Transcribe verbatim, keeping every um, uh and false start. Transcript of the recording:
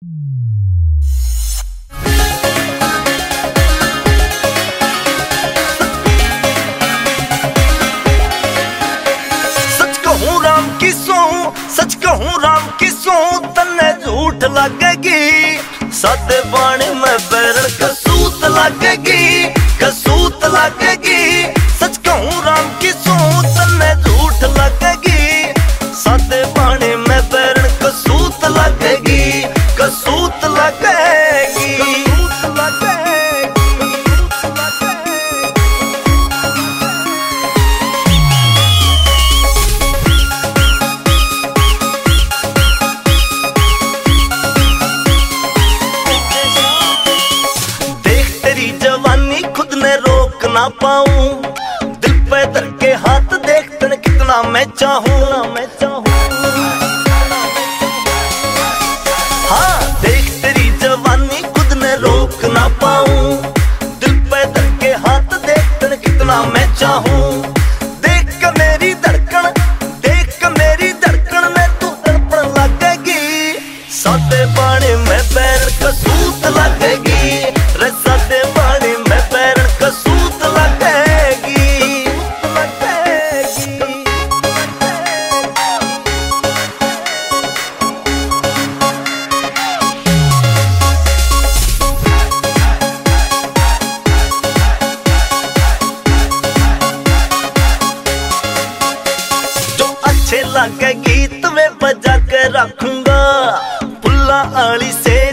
सच कहूँ राम की सो, सच कहूँ राम की सो, तन्ने झूठ लगेगी। सादे बाणी में बैरण कसूत लगेगी, कसूत लगेगी। सच कहूँ राम की सो, तन्ने झूठ लगेगी। सादे बाणी में बैरण कसूत लगेगी, कसूत लगेगी, कसूत लगेगी। देख तेरी जवानी खुद ने रोक ना पाऊं, दिल पे धर के हाथ देख तन कितना मैं चाहूं, ना मैं चाहूं। हाँ देख तेरी जवानी खुद ने रोक ना पाऊं, दिल पे धर के हाथ देख तन कितना मैं चाहूं। देख के मेरी धड़कन, देख के मेरी धड़कन में तू तड़पण लगेगी। सादे बाणी में बैरण कसूत लगेगी, रे सादे बाणी में बैरण कसूत लगेगी, लगेगी। जो अच्छे लगे गीत में बजा के रखूंगा, पुल्ला आली से